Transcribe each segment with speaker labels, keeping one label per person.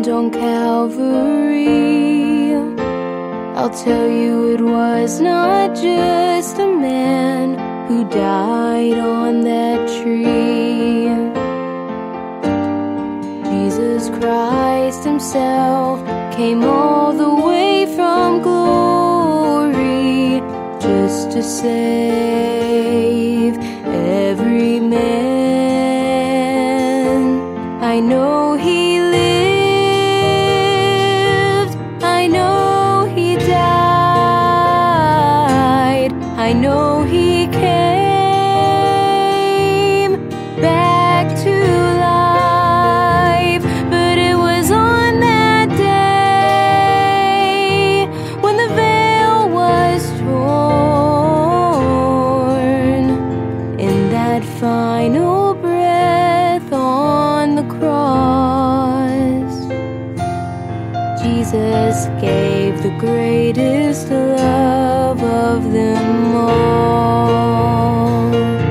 Speaker 1: happened on Calvary, I'll tell you it was not just a man who died on that tree. Jesus Christ himself came all the way from glory just to save every man. I know he lived, I know he died, I know he came back to life. But it was on that day when the veil was torn, in that final breath on the cross, Jesus gave the greatest love of them all.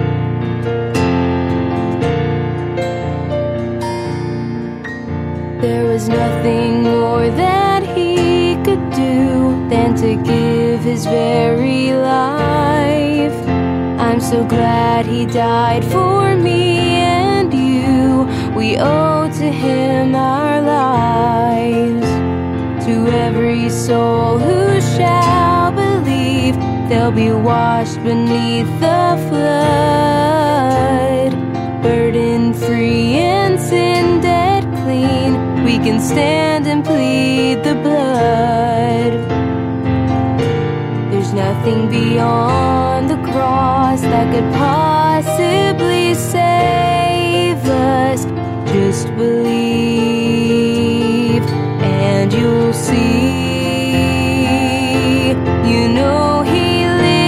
Speaker 1: There was nothing more that he could do than to give his very life. I'm so glad he died for me and you. We owe to him our lives. To every soul who shall believe, they'll be washed beneath the flood. Burden free and sin dead clean, we can stand and plead the blood. There's nothing beyond the cross that could possibly save us. Just believe and you'll see. You know he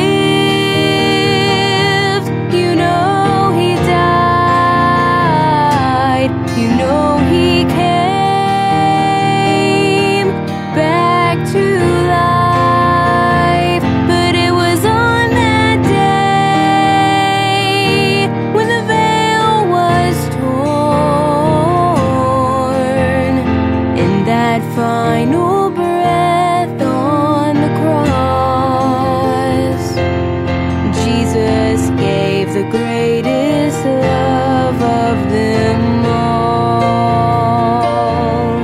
Speaker 1: lived, you know he died, you know he came back to life. But it was on that day when the veil was torn, in that final breath on the cross, Jesus gave the greatest love of them all.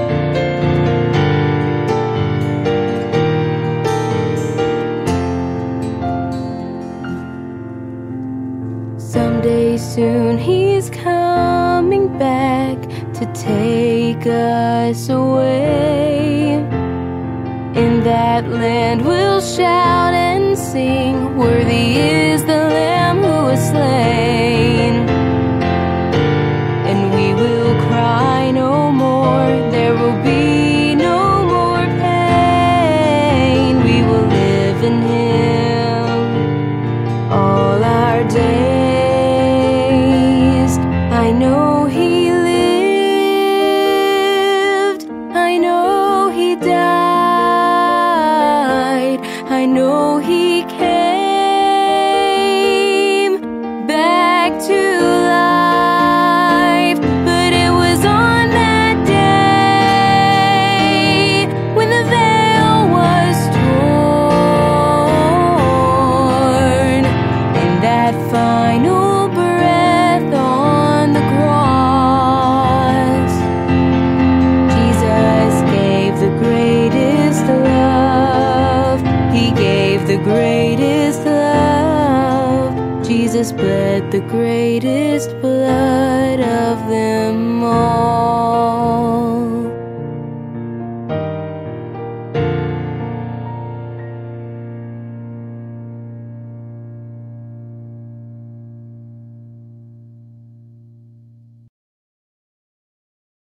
Speaker 1: Someday soon he's coming back to take us away. In that land we'll shout and sing, worthy is the Lamb who was slain. And we will cry no more, there will be no more pain. We will live in him all our days. I know he lived, I know he died, I know he came back to life. But it was on that day when the veil was torn, in that final breath on the cross, Jesus gave the greatest love. He gave the greatest love. Jesus bled the greatest blood of them all.